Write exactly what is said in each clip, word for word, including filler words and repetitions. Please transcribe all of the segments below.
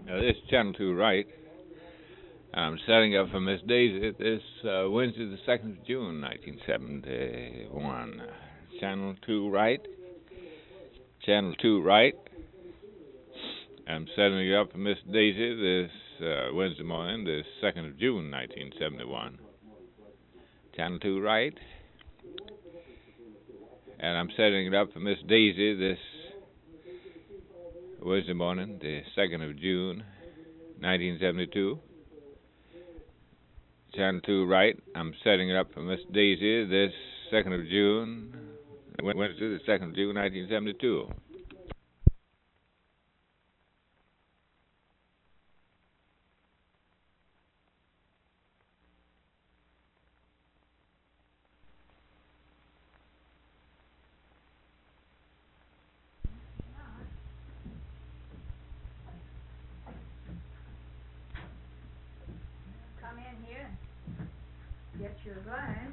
Uh, this is Channel two Right. I'm setting up for Miss Daisy this uh, Wednesday, the second of June, nineteen seventy-one. Channel two Right. Channel two Right. I'm setting it up for Miss Daisy this uh, Wednesday morning, the second of June, nineteen seventy-one. Channel two Right. And I'm setting it up for Miss Daisy this Wednesday morning, the second of June, nineteen seventy-two. Channel two Right. I'm setting it up for Miss Daisy this second of June, Wednesday, the second of June, nineteen seventy-two. Come in here, get your glass.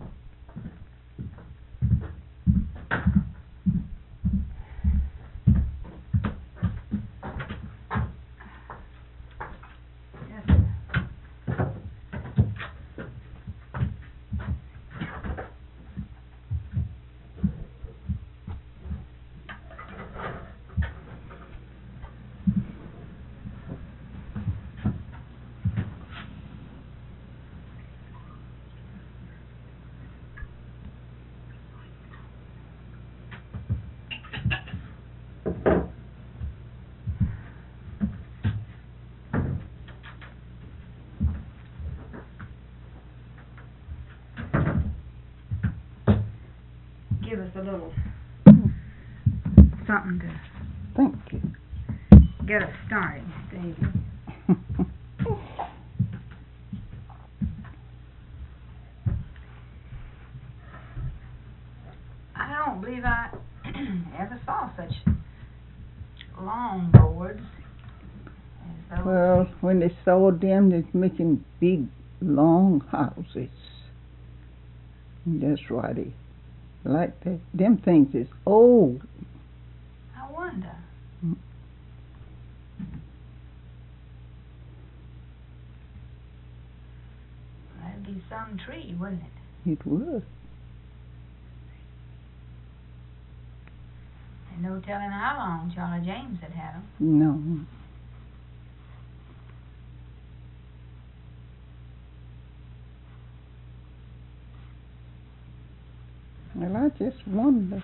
Yes, sir. Give us a little something to Thank you. get us started, Daisy. I don't believe I ever saw such long boards as those. Well, when they saw them, they're making big, long houses. That's why they like that. Them things is old. I wonder. Mm. That'd be some tree, wouldn't it? It was. And no telling how long Charlie James had had them. No. Well, I just wonder.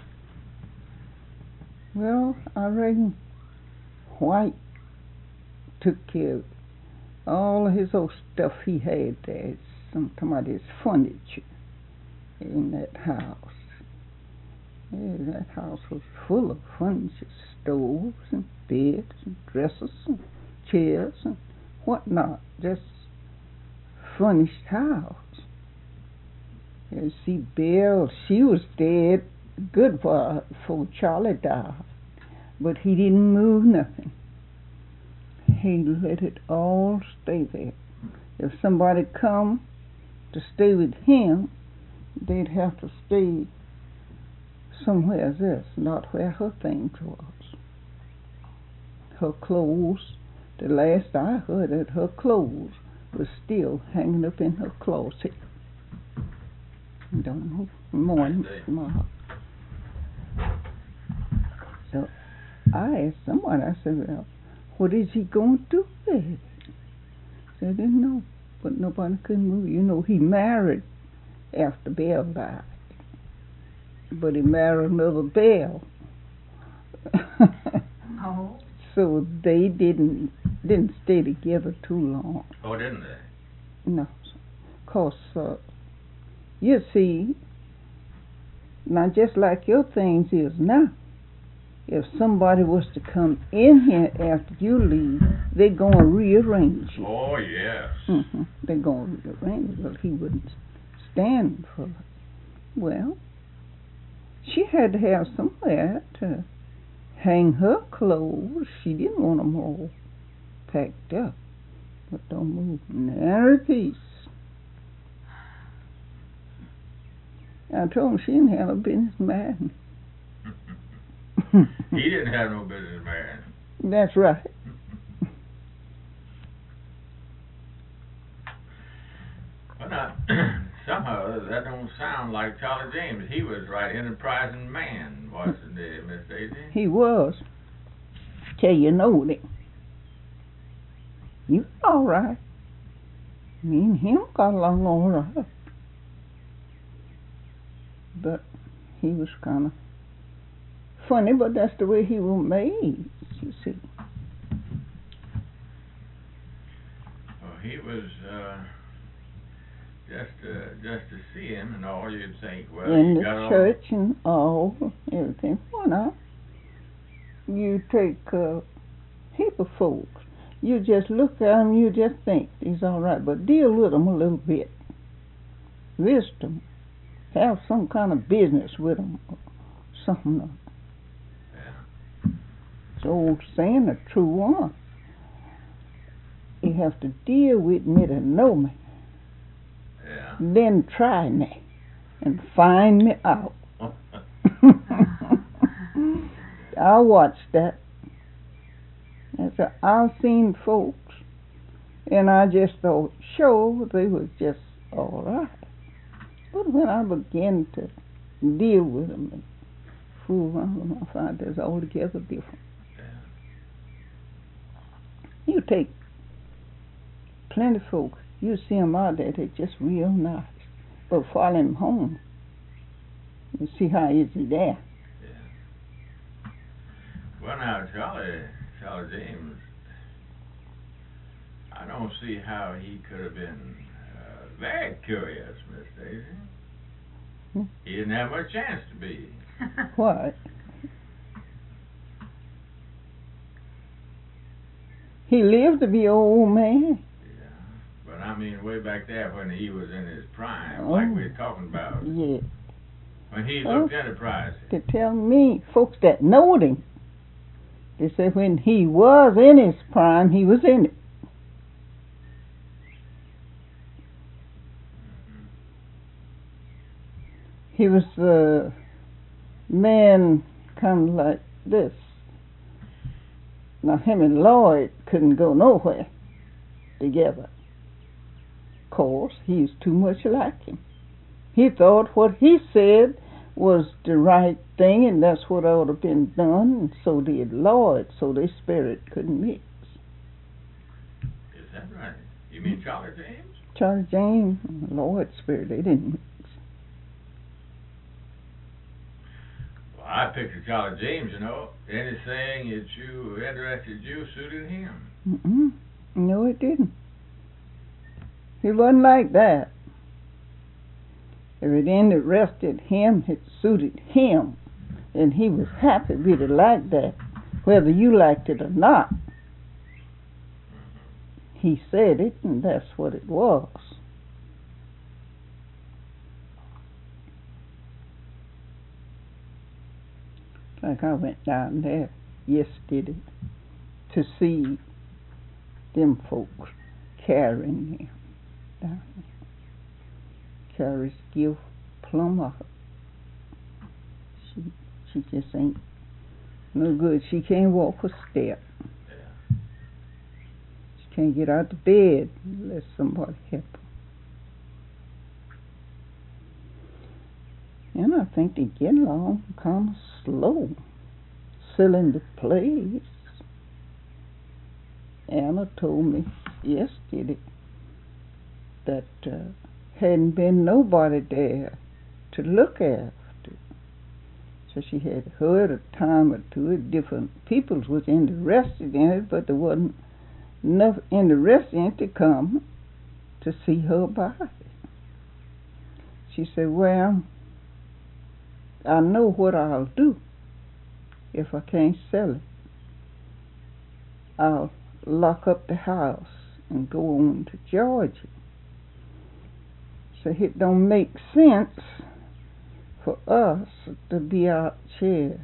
Well, I reckon White took care of all of his old stuff he had there. Some talking about his furniture in that house. Yeah, that house was full of furniture, stoves and beds and dressers and chairs and whatnot. Just furnished house. You see, Bill, she was dead good while before Charlie died, but he didn't move nothing. He let it all stay there. If somebody come to stay with him, they'd have to stay somewhere else, not where her things was. Her clothes, the last I heard that her clothes were still hanging up in her closet. Don't know, morning, tomorrow. So I asked someone, I said, well, what is he going to do with it? They didn't know, but nobody could move. You know, he married after Belle died, but he married another Belle. Oh. So they didn't didn't stay together too long. Oh, didn't they? No, cause uh, you see, now just like your things is now, if somebody was to come in here after you leave, they're going to rearrange it. Oh, yes. Mm-hmm. They're going to rearrange it, but he wouldn't stand for it. Well, she had to have somewhere to hang her clothes. She didn't want them all packed up. But don't move nary piece. I told him she didn't have no business marrying. He didn't have no business marrying. That's right. somehow that don't sound like Charlie James. He was right enterprising man, wasn't he, Miss Daisy? He was. Tell you know it. You all right. Me and him got along all right. But he was kind of funny, but that's the way he was made, you see. Well, he was, uh, just to, just to see him and all, you'd think, well, in he the got church and all, everything. Why not? You take a heap of folks. You just look at them, you just think he's all right, but deal with them a little bit. Visit them. Have some kind of business with them, or something. Yeah. It's an old saying, a true one. You have to deal with me to know me. Yeah. Then try me and find me out. I watched that. I said, I've seen folks, and I just thought, sure, they was just all right. But when I began to deal with them and fool around with them, I find it's altogether different. Yeah. You take plenty of folks, you see them out there, they're just real nice. But follow them home, you see how is he there. Yeah. Well, now, Charlie, Charlie James, I don't see how he could have been uh, very curious, Miss Daisy. Hmm? He didn't have much chance to be. What? He lived to be an old man. Yeah, but I mean way back there when he was in his prime, Oh. like we're talking about. Yeah. When he Well, looked enterprising. To tell me, folks that knowed him, they say when he was in his prime, he was in it. He was the man kind of like this. Now him and Lloyd couldn't go nowhere together. Of course, he's too much like him. He thought what he said was the right thing, and that's what ought to have been done, and so did Lloyd, so their spirit couldn't mix. Is that right? You mean Charlie James? Charlie James and Lloyd's spirit, they didn't mix. Well, I picture Charlie James, you know. Anything that you interested you suited him. Mm-mm. No, it didn't. He wasn't like that. If it interested him, it suited him. And he was happy with it like that, whether you liked it or not. He said it, and that's what it was. Like I went down there yesterday to see them folks carrying him down there. Carries give plumb up. She she just ain't no good. She can't walk a step. Yeah. She can't get out of bed unless somebody help her. And I think they get along kind of slow, selling the place. Anna told me yesterday that uh, hadn't been nobody there to look after. So she had heard a time or two of different people was interested in it, but there wasn't enough interested in it to come to see her about it. She said, well, I know what I'll do if I can't sell it. I'll lock up the house and go on to Georgia. So it don't make sense for us to be out here.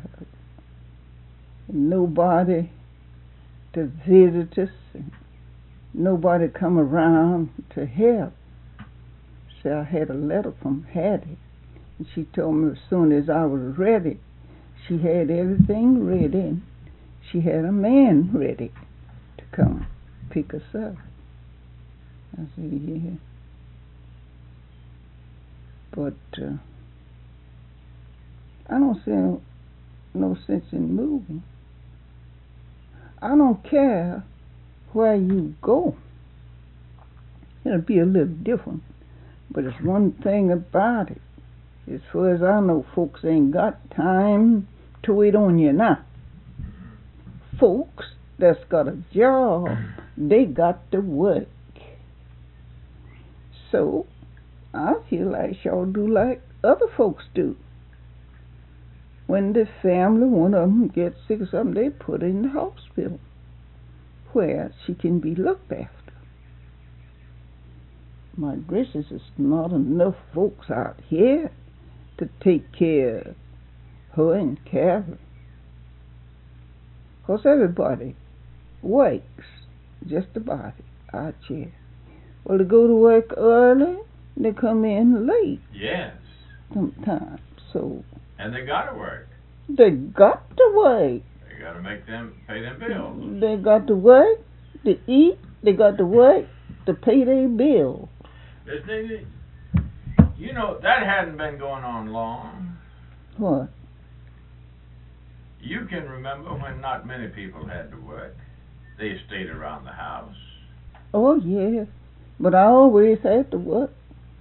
Nobody to visit us, and nobody come around to help. So I had a letter from Hattie, and she told me as soon as I was ready, she had everything ready, and she had a man ready to come pick us up. I said, yeah. But uh, I don't see no, no sense in moving. I don't care where you go. It'll be a little different. But it's one thing about it. As far as I know, folks ain't got time to wait on you now. Folks that's got a job, they got to work. So, I feel like y'all do like other folks do. When the family, one of them gets sick or something, they put her in the hospital where she can be looked after. My gracious, there's not enough folks out here to take care of her and Carrie. Because everybody works just about it out here. Well, they go to work early, they come in late. Yes. Sometimes, so. And they gotta work. They got to work. They gotta make them, pay them bills. They got to work to eat, they got to work to pay their bills. Miss Neely, you know, that hadn't been going on long. What? You can remember when not many people had to work. They stayed around the house. Oh, yeah. But I always had to work.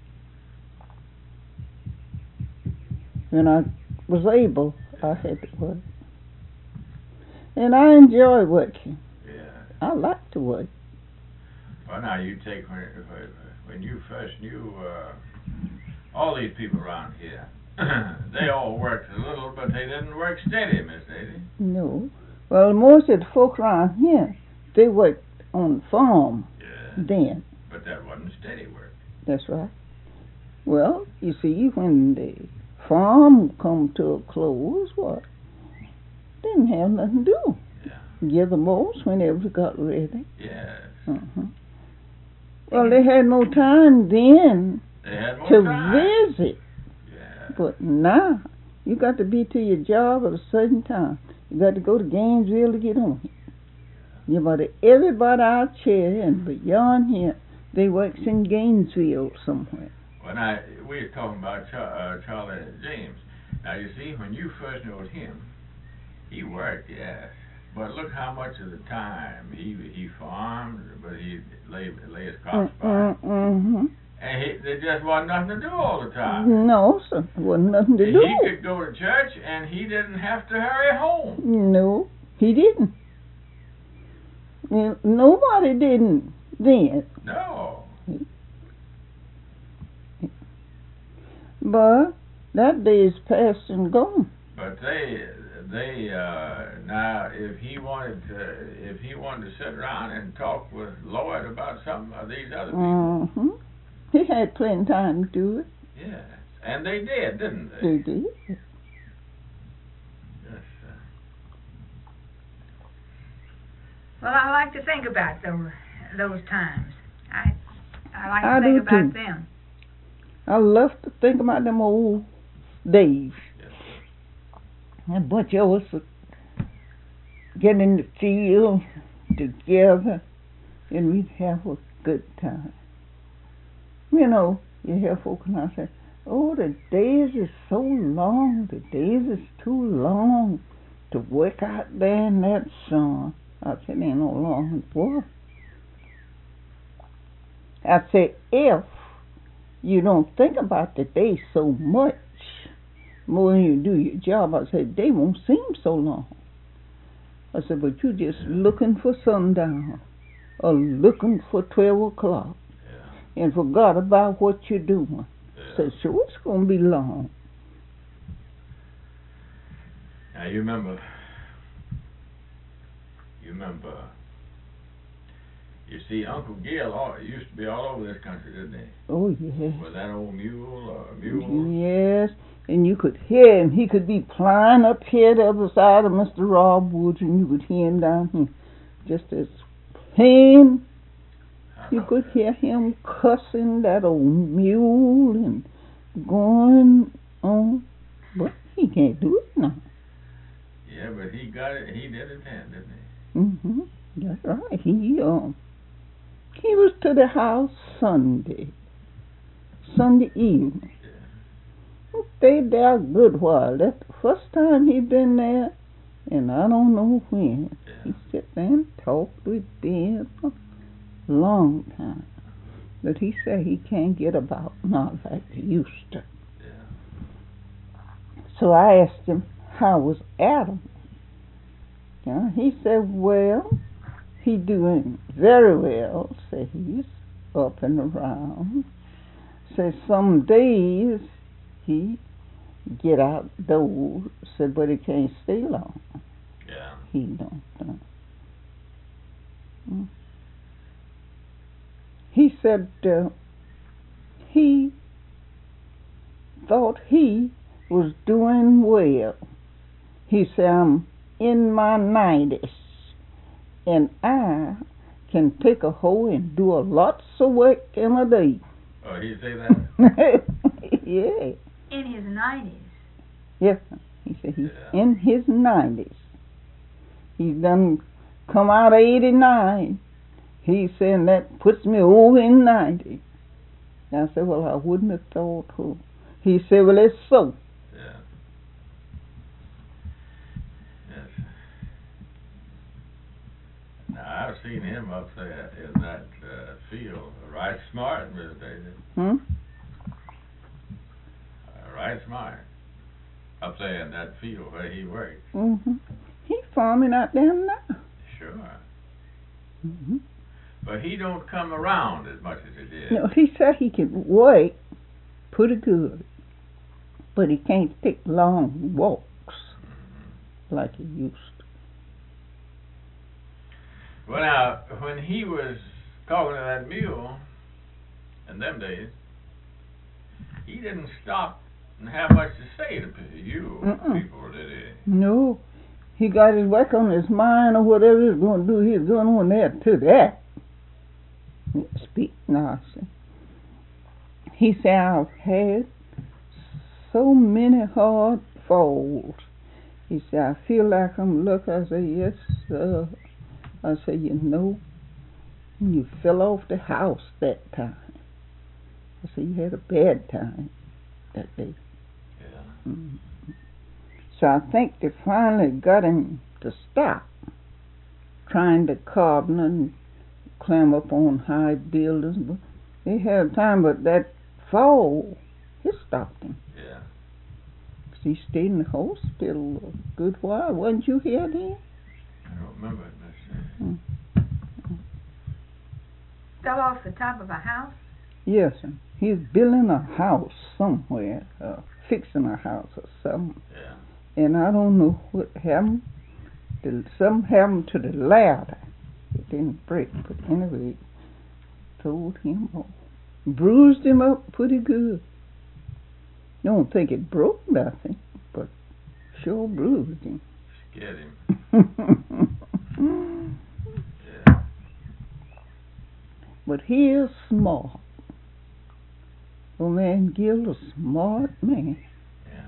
When I was able, I had to work. And I enjoy working. Yeah. I like to work. Well, now you take when, when you first knew uh, all these people around here. They all worked a little, but they didn't work steady, Miss Lady. No. Well, most of the folk around here, they worked on the farm Yeah. then. But that wasn't steady work. That's right. Well, you see, when the farm come to a close, what? Didn't have nothing to do. Yeah. Give the most whenever it got ready. Yes. Uh-huh. Well, they had no time then They had more to time. visit. Yeah. But now, you got to be to your job at a certain time. You got to go to Gainesville to get on it. Yeah, but everybody out here and beyond here, they works in Gainesville somewhere. When I we were talking about Char- uh, Charlie James. Now you see, when you first knew him, he worked, yes. But look how much of the time he he farmed, but he lay lay his crops by, Mm-hmm. and he, there just wasn't nothing to do all the time. No, sir. There wasn't nothing to And do. he could go to church, and he didn't have to hurry home. No, he didn't. Well, nobody didn't then. No. But that day is past and gone. But they they uh, now if he wanted to if he wanted to sit around and talk with Lloyd about some of these other people. Mm-hmm. He had plenty of time to do it. Yes, and they did, didn't they? They did. Yes. Uh, Well, I like to think about those those times. I I like to I think do about too. them. I love to think about them old days. yes. A bunch of us would get in the field together and we'd have a good time. You know, you hear folk and I say, oh, the days is so long, the days is too long to work out there in that sun. I said, ain't no long for. I said, if you don't think about the day so much, more than you do your job, I said, they won't seem so long. I said, but you just looking for sundown or looking for twelve o'clock Yeah. and forgot about what you're doing. Yeah. So sure, it's going to be long. Now you remember, you remember, you see, Uncle Gil all, used to be all over this country, didn't he? Oh, yes. With that old mule or mule. Yes, and you could hear him. He could be flying up here the other side of Mister Rob Woods, and you could hear him down here. Just as him, you could hear him cussing that old mule and going on. But he can't do it now. Yeah, but he got it. He did it then, didn't he? Mm-hmm. That's right. He um he was to the house Sunday, Sunday evening, stayed there a good while. That's the first time he been there, and I don't know when. Yeah. He sit there and talked with Ben for a long time. But he said he can't get about, not like he used to. Yeah. So I asked him, how was Adam? Yeah, he said, well, he doing very well. Say he's up and around. Say some days he get outdoors. Said, but he can't stay long. Yeah. He don't. Uh, mm. He said uh, he thought he was doing well. He said, I'm in my nineties, and I can take a hoe and do a lots of work in a day. Oh, he say that? Yeah. In his nineties. Yes. He said he's Yeah. in his nineties. He's done come out of eighty-nine. He's saying that puts me over in ninety. I said, well, I wouldn't have thought who. He said, well, it's so. Yeah. Yes. Now, I've seen him up there in that uh, field. Right smart, Miss Daisy. Hmm? Uh, right smart. Up there in that field where he works. Mm-hmm. He's farming out there now. Sure. Mm-hmm. But he don't come around as much as he did. No, he said he can work pretty good, but he can't take long walks Mm-hmm. like he used to. Well, now, when he was talking to that mule in them days, he didn't stop and have much to say to you Mm-mm. people, did he? No, he got his work on his mind or whatever he's going to do. He's going on there to that. Speak nonsense. He said, I've had so many hard falls. He said, I feel like I'm lucky. I said, yes, sir. I said, you know, you fell off the house that time. I said, you had a bad time that day. Yeah. Mm-hmm. So I think they finally got him to stop trying to carbon and climb up on high buildings. But they had time, but that fall, it stopped him. Yeah. He stayed in the hospital a good while. Wasn't you here then? I don't remember it, Miss. Mm. Fell off the top of a house? Yes, sir. He's building a house somewhere, uh, fixing a house or something. Yeah. And I don't know what happened. The, something happened to the ladder. It didn't break, but anyway, told him off. Bruised him up pretty good. Don't think it broke nothing, but sure bruised him. Scared him. Yeah. But he is smart. Old man Gill, a smart man. Yeah.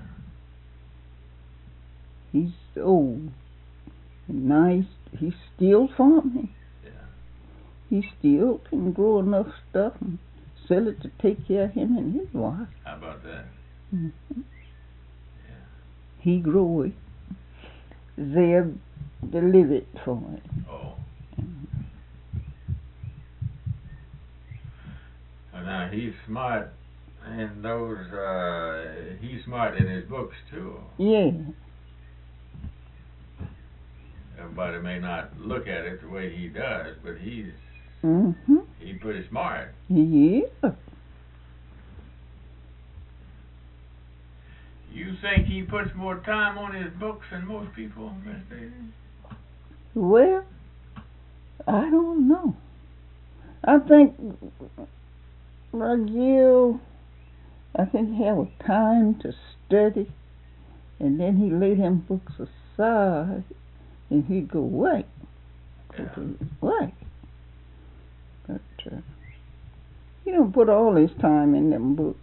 He's old and nice. He's still farming. Yeah. He still can grow enough stuff and sell it to take care of him and his wife. How about that? Mm-hmm. Yeah. He grow it. Zeb deliver it for him. Oh. Well, now he's smart in those. Uh, he's smart in his books too. Yeah. Everybody may not look at it the way he does, but he's Mm-hmm. he's pretty smart. Yeah. You think he puts more time on his books than most people, Miss Daisy? Well, I don't know. I think Raguel, I think he had time to study, and then he laid them books aside, and he'd go away. Go Yeah. to his way. But uh, he don't put all his time in them books.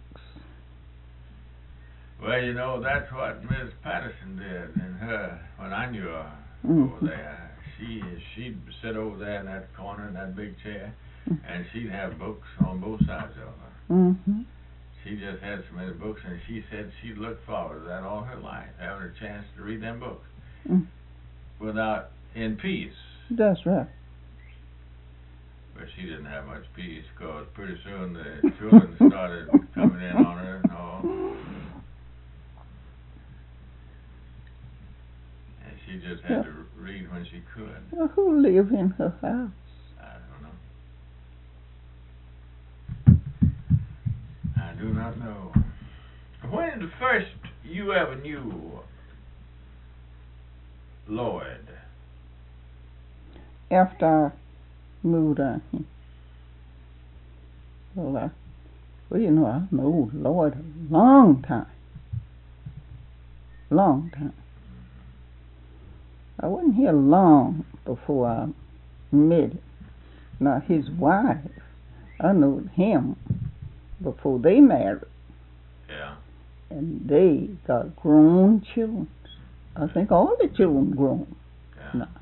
Well, you know, that's what Miss Patterson did in her, when I knew her Mm-hmm. over there. She, she'd sit over there in that corner in that big chair, Mm-hmm. and she'd have books on both sides of her. Mm-hmm. she just had so many books, and she said she looked forward to that all her life, having a chance to read them books Mm. without in peace. That's right. But she didn't have much peace, because pretty soon the children started coming in on her and all. And she just had Yeah. to read when she could. Well, who lived in her house? I don't know. I do not know. When the first you ever knew Lloyd? After I moved out here. Well, I, well, you know, I know Lloyd a long time. Long time. I wasn't here long before I met him. Now, his wife, I knew him before they married. Yeah. And they got grown children. I think all the children grown Yeah. now.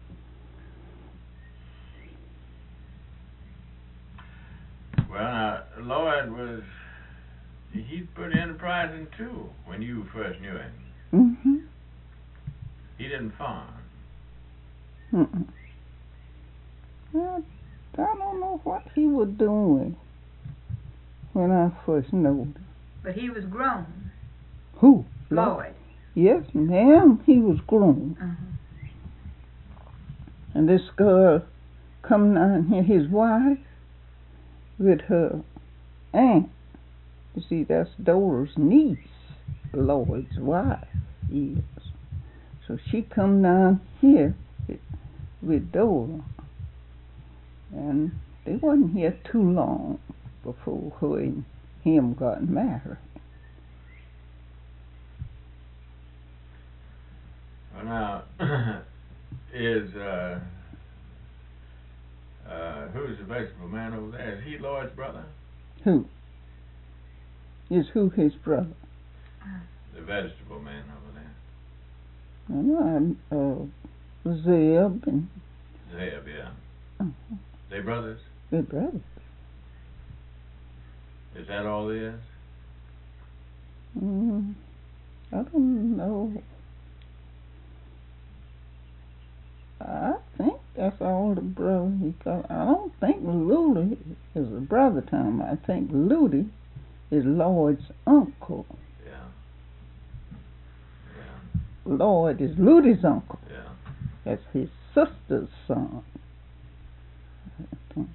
Well, now, Lloyd was, he's pretty enterprising too, when you first knew him. Mm-hmm. He didn't farm. Mm-mm. Well, I don't know what he was doing when I first knew him. But he was grown. Who? Lloyd. Yes, ma'am, he was grown. Uh-huh. And this girl come down here, his wife, with her aunt. You see, that's Dora's niece, Lloyd's wife is. So she come down here with, with Dora. And they wasn't here too long before her and him got married. Well, now, is, uh, uh, who's the vegetable man over there? Is he Lloyd's brother? Who? Is who his brother? The vegetable man over there. And I, uh, Zeb and Zeb, yeah. uh, They brothers? their brothers. Is that all there is? Mm, I don't know. I think that's all the brother he got. I don't think Ludy is a brother to him. I think Ludy is Lloyd's uncle. Yeah. Yeah. Lloyd is Ludy's uncle. Yeah. That's his sister's son. I think.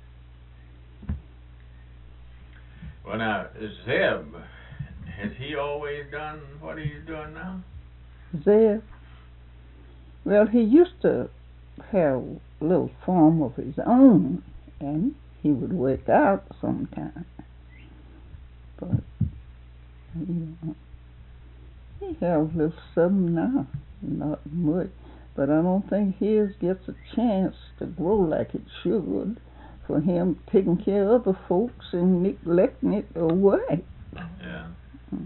Well, now, Zeb, has he always done what he's doing now? Zeb? Well, he used to have a little farm of his own, and he would work out sometimes. But, you know, he has a little something now, not much. But I don't think his gets a chance to grow like it should, for him taking care of other folks and neglecting it away. Yeah. Mm.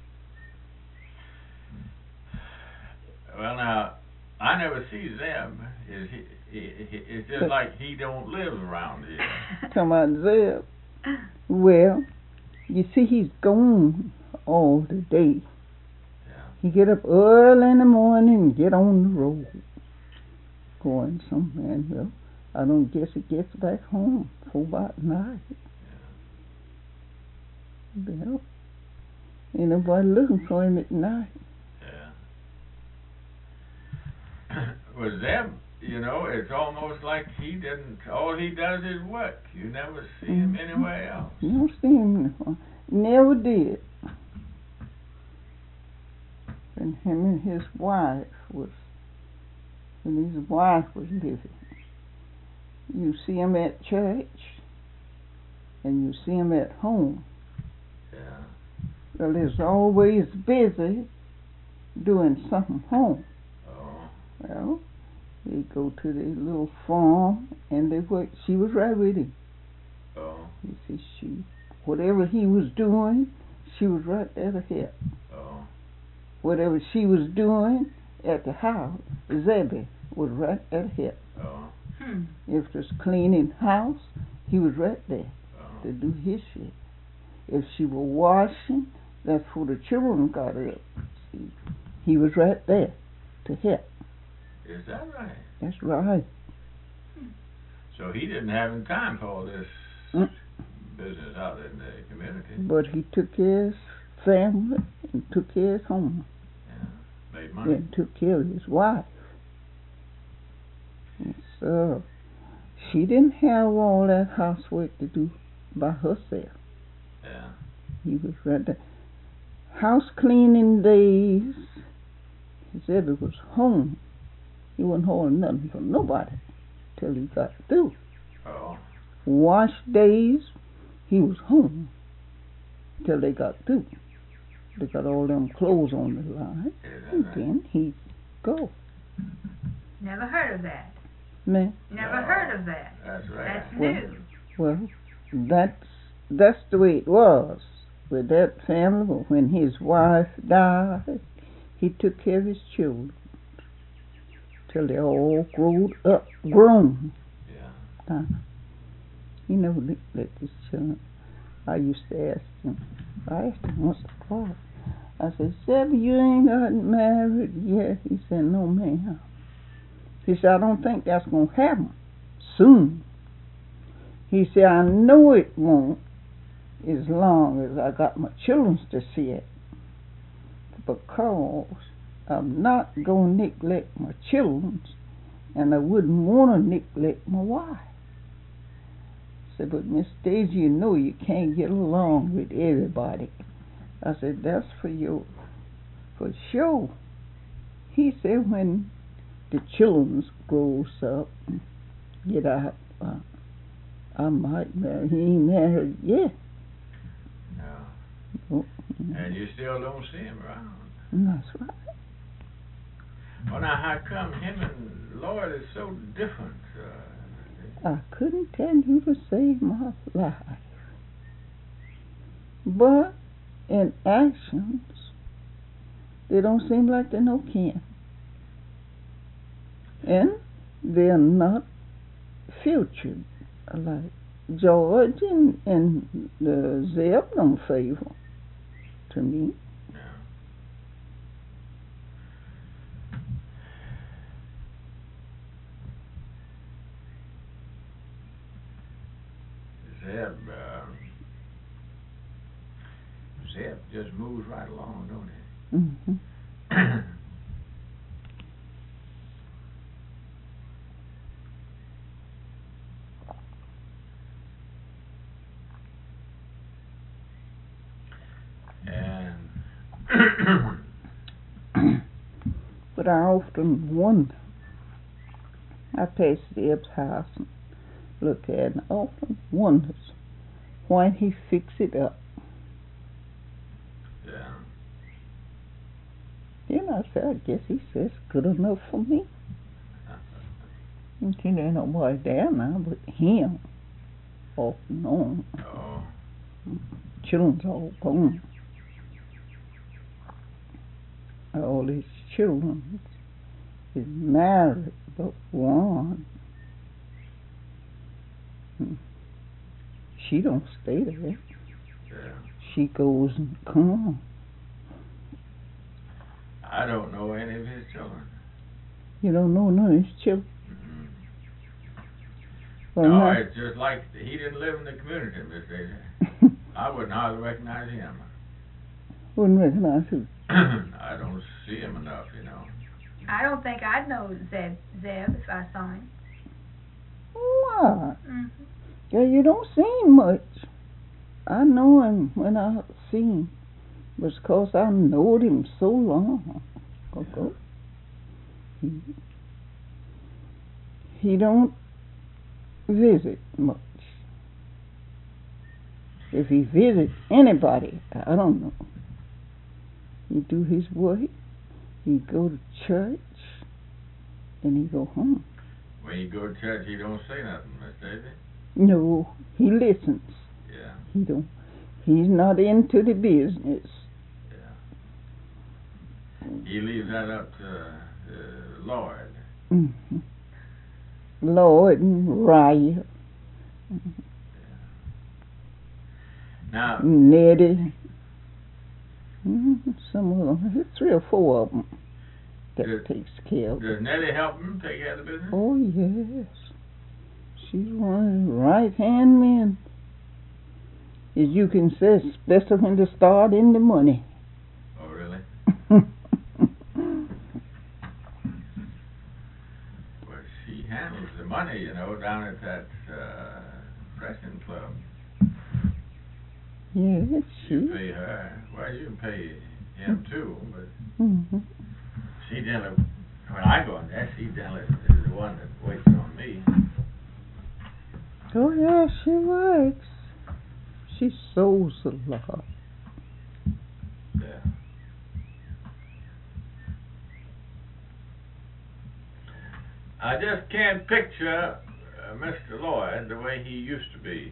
Well, now, I never see Zeb. Is he, he, he, it's just But- like he don't live around here. Come on, Zeb. Well, you see, he's gone all the day. Yeah. He get up early in the morning and get on the road, going somewhere. And, well, I don't guess he gets back home for about night. Well, ain't nobody looking for him at night. Yeah. Well, Zeb, you know, it's almost like he didn't, all he does is work. You never see him Mhm. anywhere else. You don't see him anymore. Never did. And him and his wife was, when his wife was living, you see him at church, and you see him at home. Yeah. Well, they're always busy doing something home. Oh. Well, they go to the little farm, and they work. She was right with him. Oh. You see, she, whatever he was doing, she was right there to help. Oh. Whatever she was doing at the house, Zebby was right there to help. Oh. Hmm. If it was cleaning house, he was right there Oh. to do his shit. If she were washing, that's where the children got up. See, he was right there to help. Is that right? That's right. So he didn't have any time for all this Mm. business out in the community. But he took care of his family and took care of his home. Yeah, made money. And took care of his wife. And so she didn't have all that housework to do by herself. Yeah. He was right there. House cleaning days, he said it was home. He wasn't holding nothing from nobody till he got through. Oh. Wash days, he was home till they got through. They got all them clothes on the line, and Right? then he'd go. Never heard of that. Man, Never No. heard of that. That's right. That's Well, new. well, that's that's the way it was with that family. But when his wife died, he took care of his children till they all grew up, grown. Yeah. Uh, he never let, let his children. I used to ask him. I asked him once or twice. I said, "Zeb, you ain't gotten married yet?" He said, "No, ma'am." He said, "I don't think that's gonna happen soon." He said, "I know it won't as long as I got my children to see it, because I'm not going to neglect my children, and I wouldn't want to neglect my wife." I said, "But Miss Daisy, you know you can't get along with everybody." I said, "That's for you, for sure." He said, "When the children grows up, get out, uh, I might marry." He ain't married yet. No. Oh, And you still don't see him around. that's right. Well, now, how come him and Lloyd is so different? Uh, I couldn't tell you to save my life. But in actions, they don't seem like they're no kin. And they're not filtered like George and, and uh, Zeb don't favor to me. no. Zeb, uh, Zeb just moves right along, don't Mm-hmm. he? And But I often wonder. I pass Zeb's house and look at it, and I often wonders why he fix it up. yeah, Then I said, I guess he says good enough for me. And there ain't nobody there now but him, off and on. oh, Children's all gone. All his children is married but one. Hmm. She don't stay there. yeah. She goes and comes. I don't know any of his children. You don't know none of his children. Mm-hmm. Well, No, now- it's just like he didn't live in the community, Miss Daisy. I wouldn't hardly recognize him. Wouldn't recognize who. I don't see him enough, you know. I don't think I'd know Zeb, Zeb if I saw him. Why? Mm-hmm. Yeah, you don't see him much. I know him when I see him. But it's 'cause I knowed him so long ago. He, he don't visit much. If he visits anybody, I don't know. He do his work, he go to church, and he go home. When you go to church, he don't say nothing, Miss Daisy. No, he listens. Yeah, He don't. He's not into the business. yeah. He leaves that up to uh, Lloyd. Mm-hmm. Lloyd and Raya. Now, Nettie. Mm-hmm. Some of them. There's three or four of them that does, takes care of does it. Nettie help him take care of the business? Oh, yes. She's one of the right-hand men. As you can say, especially when they start in the money. Oh, really? Well, she handles the money, you know, down at that uh, pressing club. Yes, she. You pay her. Well, you can pay him too, but Mm-hmm. she generally, when I go in there, she generally is the one that waits on me. Oh, yeah, she works. She sews a lot. Yeah. I just can't picture uh, Mister Lloyd the way he used to be.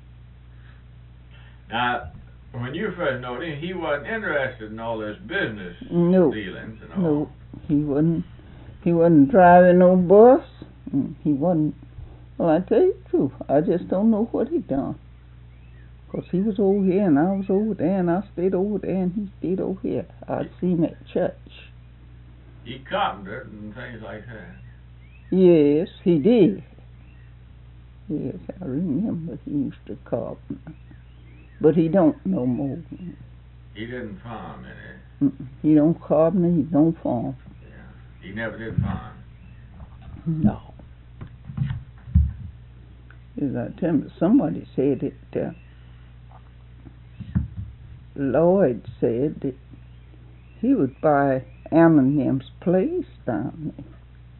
Now, when you first knowed him, he wasn't interested in all this business No. dealings and all. No, he wasn't. He wasn't driving no bus. Mm, He wasn't. Well, I tell you the truth, I just don't know what he done. 'Cause he was over here and I was over there and I stayed over there and he stayed over here. I'd see him at church. He carpentered and things like that. Yes, he did. Yes, I remember he used to carpenter. But he don't no more. He didn't farm any. Mm-mm. He don't carpenter, he don't farm. Yeah. He never did farm. No. As I tell you, somebody said that uh, Lloyd said that he would buy Anna and them's place down there.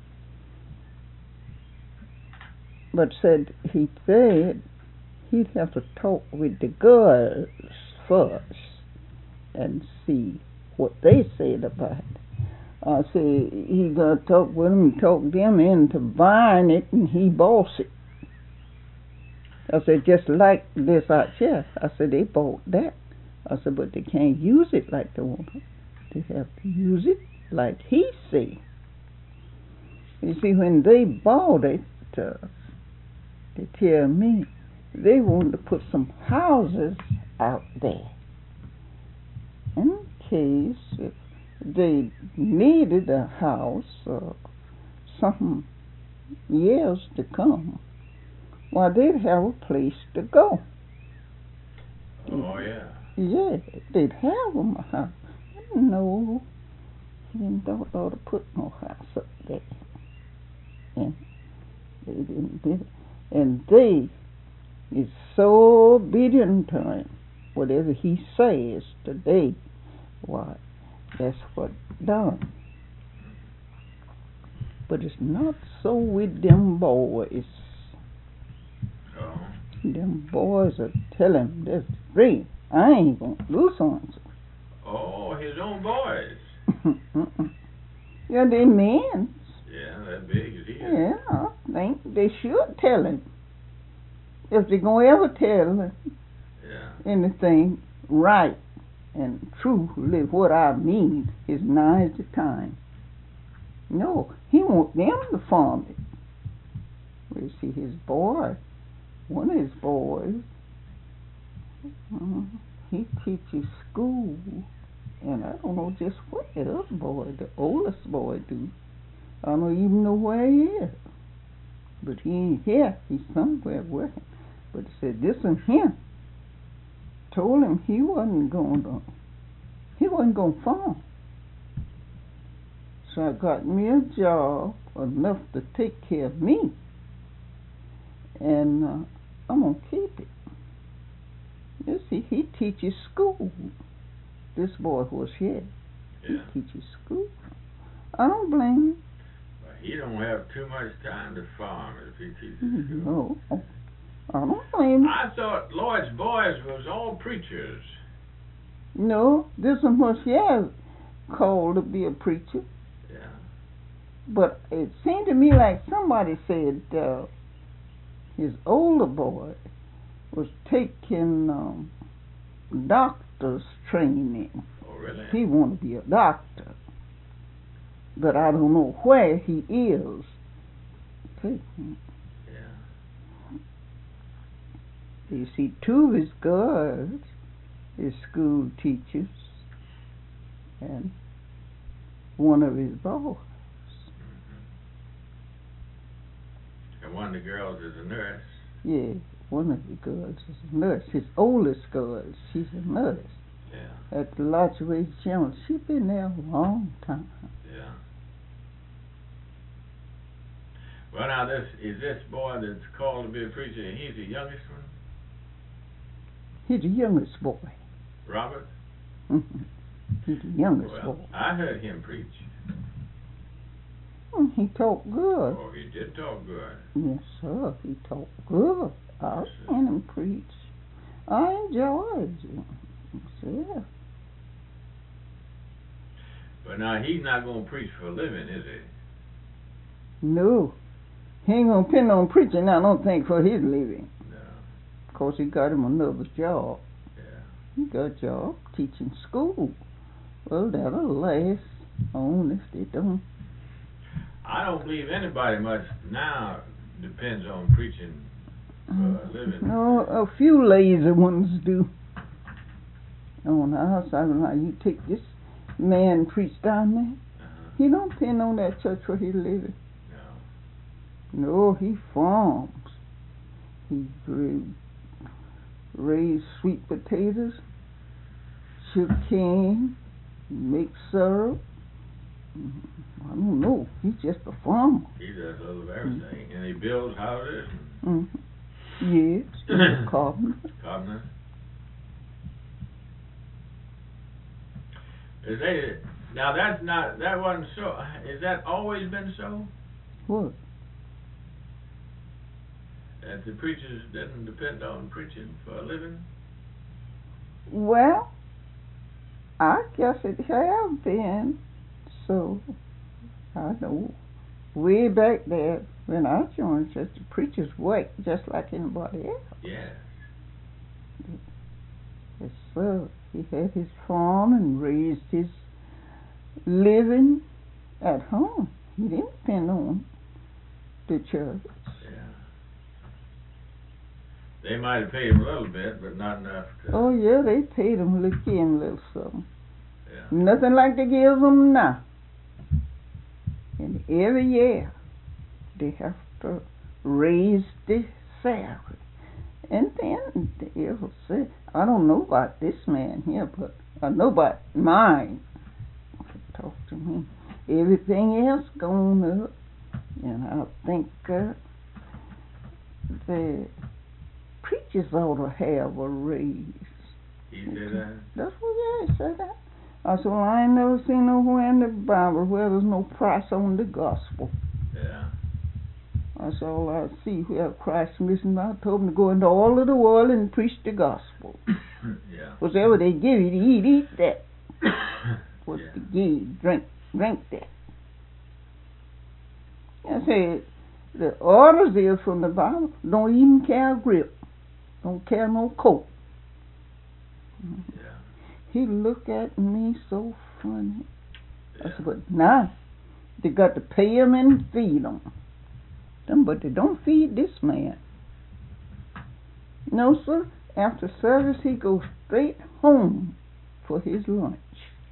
But said he said he'd have to talk with the girls first and see what they said about it. I said he got to talk with them and talk them into buying it and he boss it. I said, just like this out here. I said, they bought that. I said, but they can't use it like they want to. They have to use it like he said. You see, when they bought it, uh, they tell me they wanted to put some houses out there in case if they needed a house or something years to come. Why, they'd have a place to go. Oh, yeah. Yeah, they'd have them a house. No, he didn't thought ought to put no house up there. And they didn't do it. And they is so obedient to him. Whatever he says today, why, that's what done. But it's not so with them boys. So, Them boys are telling this free. I ain't gonna do something. oh, his own boys. Yeah, they men. Yeah, that big as he is. Yeah, I think they should tell him. If they're gonna ever tell him Yeah. anything right and true, live what I mean, is now is the time. No, he want them to farm it. Well, you see, his boy, one of his boys, uh, he teaches school, and I don't know just what the other boy, the oldest boy, do. I don't even know where he is. But he ain't here. He's somewhere working. But he said this and him told him he wasn't going to, he wasn't going to farm. So I got me a job enough to take care of me, and uh, I'm going to keep it. You see, he teaches school. This boy was here. Yeah. He teaches school. I don't blame him. Well, he don't have too much time to farm if he teaches school. No, I don't blame him. I thought Lloyd's boys was all preachers. No, this one was here called to be a preacher. Yeah. But it seemed to me like somebody said uh, his older boy was taking um, doctor's training. Oh, really? He wanted to be a doctor. But I don't know where he is. Okay. Yeah. You see, two of his girls is school teachers, and one of his boys. And one of the girls is a nurse. Yeah, one of the girls is a nurse. His oldest girl, she's a nurse. Yeah. At the Lodge Way General. She's been there a long time. Yeah. Well, now, this is this boy that's called to be a preacher, he's the youngest one? He's the youngest boy. Robert? Mm-hmm. He's the youngest well, boy. I heard him preach. Mm, he talked good. Oh, he did talk good. Yes, sir. He talked good. I seen him preach. I enjoyed it. Yeah. But now, he's not going to preach for a living, is he? No. He ain't going to depend on preaching, I don't think, for his living. No. Of course, he got him another job. Yeah. He got a job teaching school. Well, that'll last on if they don't. I don't believe anybody much now depends on preaching for a living. No, a few lazy ones do. On our side, now you take this man preach down there. Uh-huh. He don't depend on that church for his living. No. No, he farms. He grew, raised sweet potatoes, sugar cane, make syrup. I don't know. He's just a farmer. He does a little of everything. Mm-hmm. And he builds houses. Mm-hmm. Yes, carpenter. Carpenter. Is they, now that's not, that wasn't so, has that always been so? What? That the preachers didn't depend on preaching for a living? Well, I guess it have been. So, I know, way back there, when I joined church, the preachers worked just like anybody else. Yes. Yes, sir. He had his farm and raised his living at home. He didn't depend on the church. Yeah. They might have paid him a little bit, but not enough to... Oh, yeah, they paid him, look him a little something. Yeah. Nothing like they give them now. And every year, they have to raise the salary. And then they'll say, I don't know about this man here, but I know about mine. Talk to me. Everything else gone up. And I think uh, the preachers ought to have a raise. He said that? That's what they said that. I said, well, I ain't never seen nowhere in the Bible where there's no price on the gospel. Yeah. That's all I see where Christ missing. I told him to go into all of the world and preach the gospel. Yeah. Whatever they give you to eat, eat that. What yeah. to give, drink, drink that. I said, the orders there from the Bible, don't even carry a grip. Don't carry no coat. Yeah. He looked at me so funny. Yeah. I said, but now, they got to pay him and feed him. Them, but they don't feed this man. No, sir. After service, he goes straight home for his lunch.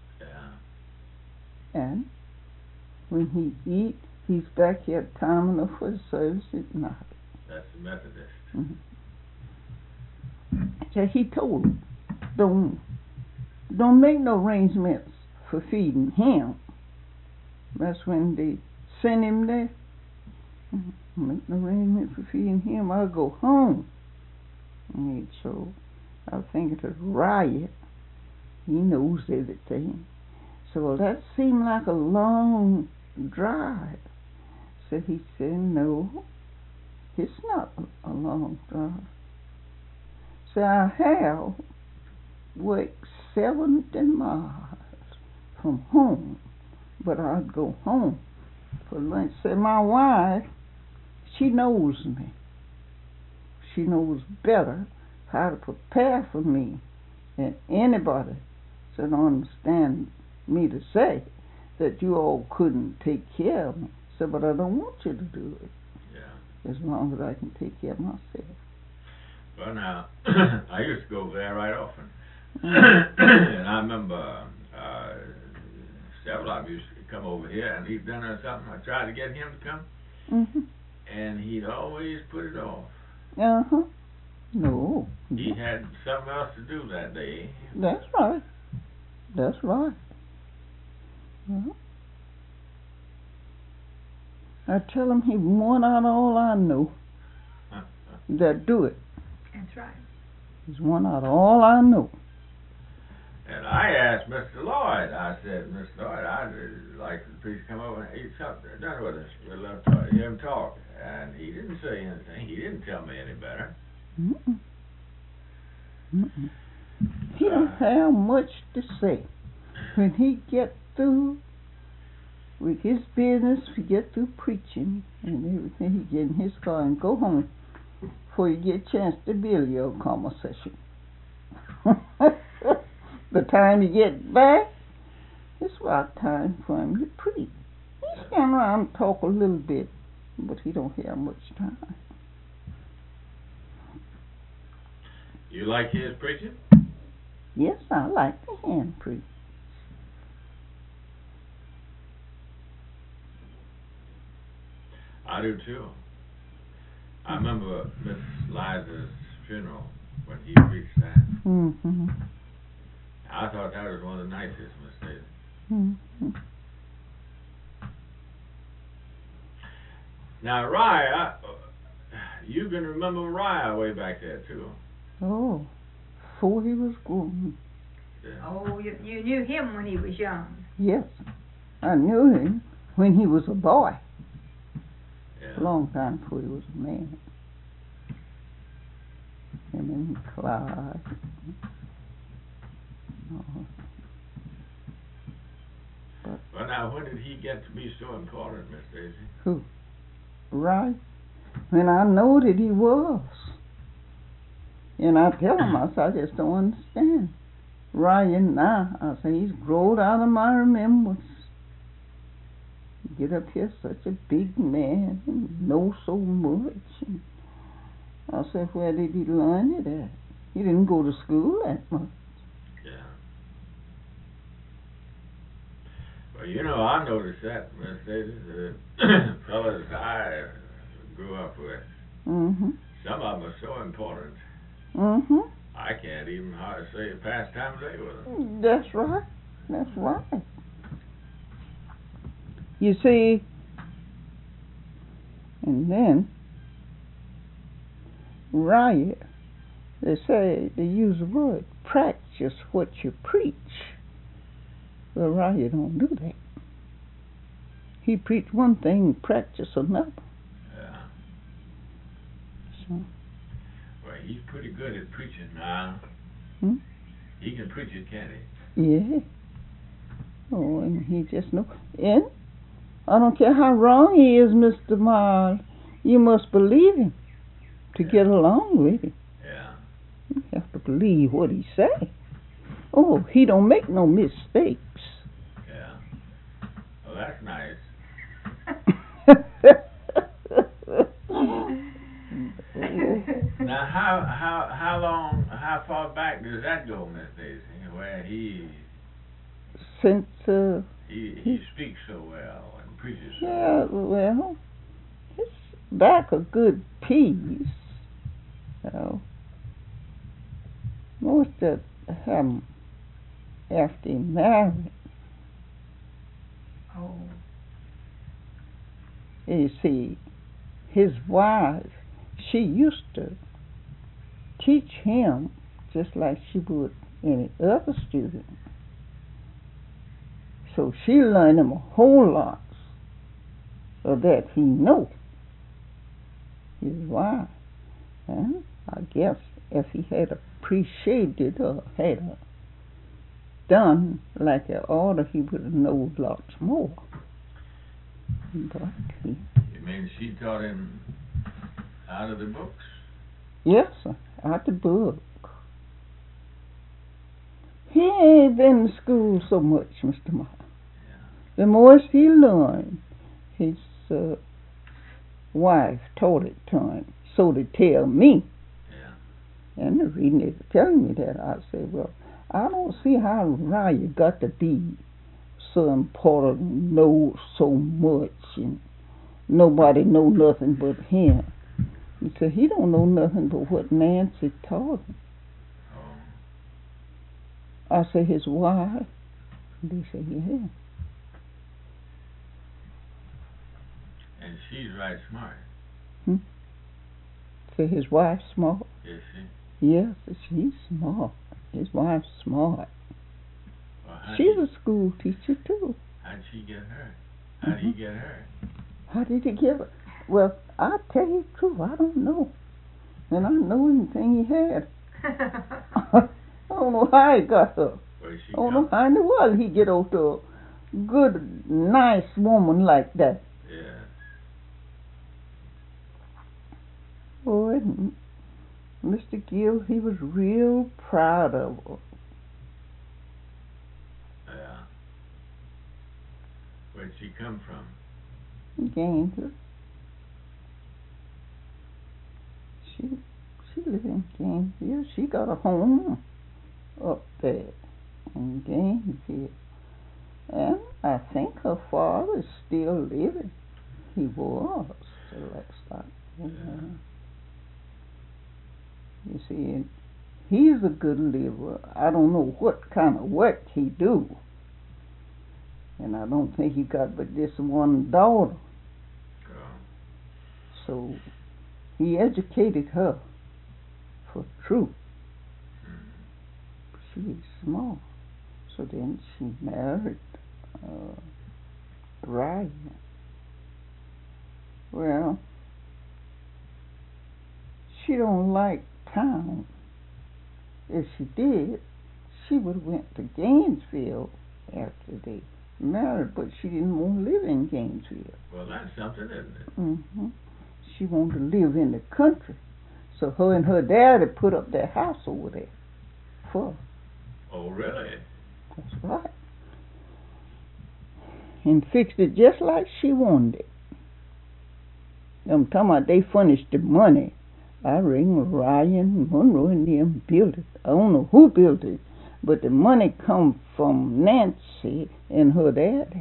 Yeah. And when he eat, he's back here time enough for the service at night. That's the Methodist. Mm-hmm. So he told him, don't, don't make no arrangements for feeding him. That's when they sent him there. Make no arrangement for feeding him. I'll go home. And so I think it's a riot. He knows everything. So that seemed like a long drive. So he said, no, it's not a long drive. So I have worked seventy miles from home, but I'd go home for lunch. So my wife, she knows me. She knows better how to prepare for me than anybody should understand me to say that you all couldn't take care of me. So, but I don't want you to do it. Yeah. As long as I can take care of myself. Well, now, I used to go there right often. And I remember uh, several of them used to come over here and eat dinner or something. I tried to get him to come, Mm-hmm. and he'd always put it off. Uh-huh. No. He had something else to do that day. That's right. That's right. Uh-huh. I tell him he won out all I know that do it. That's right. He's one out all I know. And I asked Mister Lloyd, I said, Mister Lloyd, I'd like the priest to come over and eat something, dinner with us. We'd love to hear him talk. And he didn't say anything. He didn't tell me any better. Mm-mm. Mm-mm. He don't have much to say. When he get through with his business, he get through preaching and everything, he get in his car and go home before you get a chance to build your conversation. The time you get back, it's about time for him to preach. He stand around and talk a little bit, but he don't have much time. You like his preaching? Yes, I like to hear him preach. I do too. I remember Miss Liza's funeral when he preached that. Mm-hmm. I thought that was one of the nicest, Miss Daisy. Mm-hmm. Now, Raya, you can remember Raya way back there too. Oh, before he was grown. Yeah. Oh, you, you knew him when he was young. Yes, I knew him when he was a boy. Yeah. A long time before he was a man. Him and Clyde. Oh. But Well, now, when did he get to be so important, Miss Daisy? who? Right. When I know that he was. And I tell him, I say, I just don't understand. Ryan now, I say, he's growed out of my remembrance. Get up here such a big man and know so much. And I said, where did he learn it at? He didn't go to school that much. Yeah. Well, you know, I noticed that, Miss Daisy, the fellas I grew up with, Mm-hmm. some of them are so important, Mm-hmm. I can't even hardly say pass time of day with them. That's right. That's right. You see, and then, riot, they say, they use the word, practice what you preach. Well, riot don't do that. He preach one thing, practice another. Yeah. So, Well, he's pretty good at preaching now. hmm? He can preach it, can't he? Yeah. Oh, and he just know. And I don't care how wrong he is, Mister Miles. You must believe him to Yeah. get along with him. Yeah. You have to believe what he say. Oh, he don't make no mistakes. Yeah. Well, that's nice. Now, how how how long, how far back does that go, Miss Daisy, where he Since uh, he he speaks so well and preaches so yeah, well? well, it's back a good piece. You know, most of him after he married. Oh, You see, his wife, she used to teach him just like she would any other student. So she learned him a whole lot of that he know, his wife. And I guess if he had appreciated or had a done like it oughta, he would have known lots more. But he, You mean she taught him out of the books? yes, sir, out the book. He ain't been to school so much, Mister Miles. Yeah. The more he learned, his uh, wife taught it to him. So they tell me. Yeah. And the reading is telling me that. I said, well, I don't see how Uriah got to be so important, know so much, and nobody know nothing but him. He said he don't know nothing but what Nancy taught him. Oh. I said, his wife? They said, yeah. And she's right smart. Hmm? Said his wife's smart? Is she? Yes, she's smart. His wife's smart. Well, she's he, a school teacher too. How'd she get her? How did Mm-hmm. he get her? How did he get her? Well, I'll tell you the truth, I don't know. And I know anything he had. I don't know how he got her. Where'd she I don't come? know how in the world he get over to a good, nice woman like that. Yeah. Oh, and Mister Gill, he was real proud of her. Yeah. Where'd she come from? Gainesville. She she live in Gainesville. She got a home up there in Gainesville. And I think her father's still living. He was till last time. Yeah. You see, he's a good liver. I don't know what kind of work he do. And I don't think he got but this one daughter. Oh. So he educated her for truth. Mm. She's small. So then she married uh, Ryan. Well, she don't like town. If she did, she would have went to Gainesville after they married, but she didn't want to live in Gainesville. Well, that's something, isn't it? Mm-hmm. She wanted to live in the country. So her and her daddy put up their house over there for her. Oh, really? That's right. And fixed it just like she wanted it. I'm talking about they furnished the money. I reckon Ryan Monroe and them built it. I don't know who built it, but the money come from Nancy and her daddy.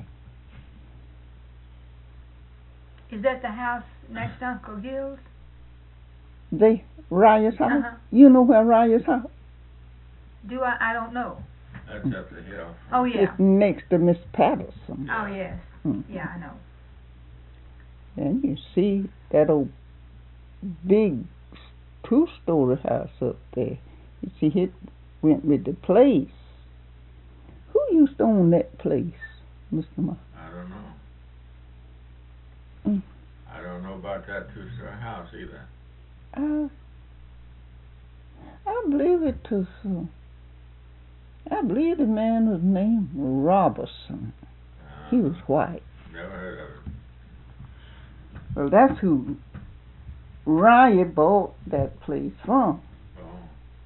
Is that the house next to Uncle Gill's? They Raya's house. Uh-huh. You know where Raya's house? Do I? I don't know. That's up the hill. Oh yeah. It's next to Miss Patterson. Oh yes. Mm. Yeah, I know. And you see that old big two-story house up there. You see, it went with the place. Who used to own that place, Mister Ma? I don't know. Mm. I don't know about that two-story house either. Uh, I believe it was. Uh, I believe the man was named Robertson. Uh, He was white. Never heard of it. Well, that's who Ryan bought that place from. Oh.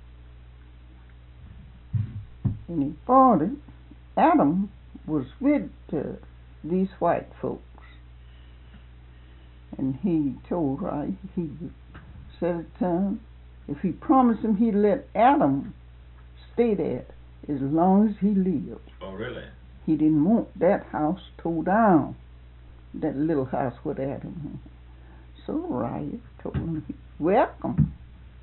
When he bought it, Adam was with uh, these white folks. And he told Ryan he would set a time. If he promised him he'd let Adam stay there as long as he lived. Oh, really? He didn't want that house tore down, that little house with Adam. So Ryan told him, welcome.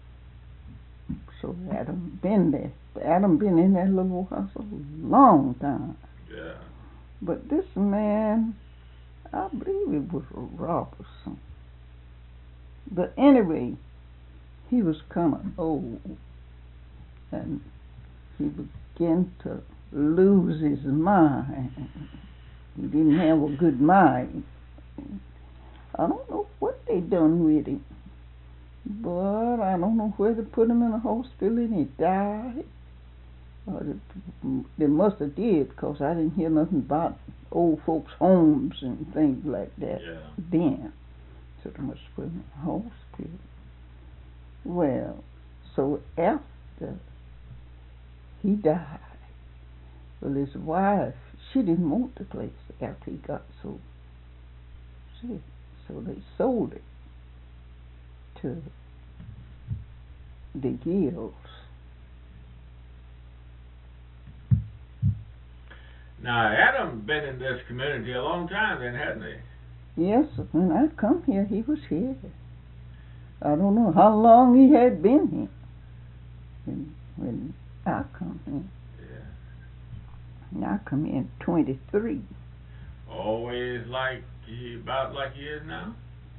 So Adam been there. Adam been in that little house a long time. Yeah. But this man, I believe it was Robertson. But anyway, he was kind of old. And he began to lose his mind. He didn't have a good mind. I don't know what they done with him, but I don't know where they put him in a hospital and he died. Or they, they must have did, because I didn't hear nothing about old folks' homes and things like that Yeah. then. So they must have put him in a hospital. Well, so after he died, well, his wife, she didn't want the place after he got so sick. So they sold it to the Gills. Now, Adam been in this community a long time then, hasn't he? Yes, when I come here, he was here. I don't know how long he had been here when, when I come here. Yeah. And I come in twenty-three. Always like he, about like he is now?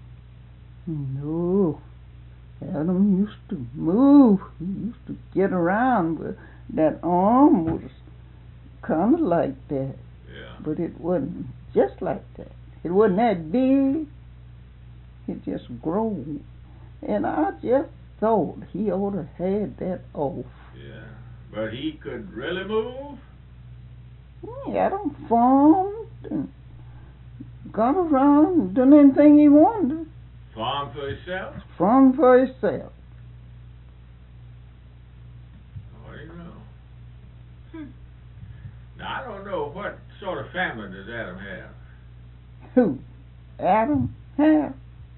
No. Adam used to move. He used to get around, but that arm was kind of like that. Yeah. But it wasn't just like that. It wasn't that big. It just grew. And I just thought he ought to have that off. Yeah. But he could really move? He had him farmed and got around and done anything he wanted. Farm for himself? Farmed for himself. Oh, you know. Hmm. Now, I don't know what sort of family does Adam have? Who? Adam have?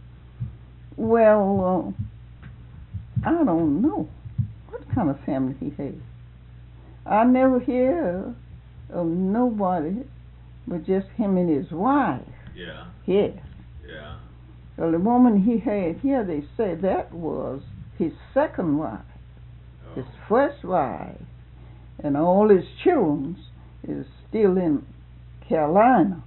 Well, uh, I don't know what kind of family he has. I never hear of nobody but just him and his wife. Yeah. Yes. Yeah. Well, the woman he had here, they say that was his second wife. Oh. His first wife. And all his children is still in Carolina.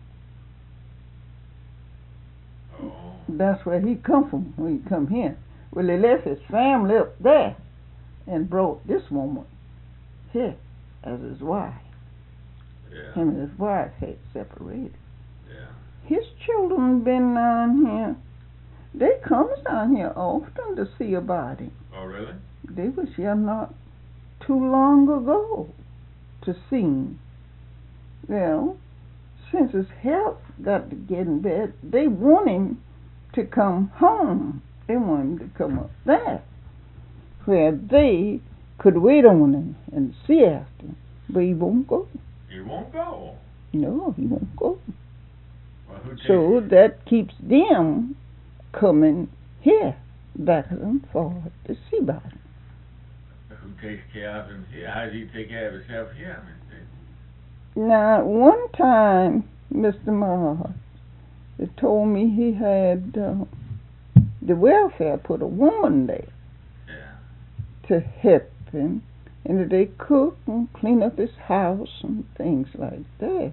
Oh. That's where he come from when he come here. Well, he left his family up there and brought this woman here as his wife. Yeah. Him and his wife had separated. Yeah. His children been down here. They comes down here often to see about him. Oh, really? They was here not too long ago to see him. Well, since his health got to getting bad, they want him to come home. They want him to come up there where they could wait on him and see after him. But he won't go. He won't go? No, he won't go. Well, who takes So it? that keeps them coming here, backwards and forward, to see about him. Who takes care of him here? How does he take care of himself here, Mister Now, one time, Mister Mars, they told me he had uh, the welfare put a woman there Yeah. to help him, and that they cook and clean up his house and things like that.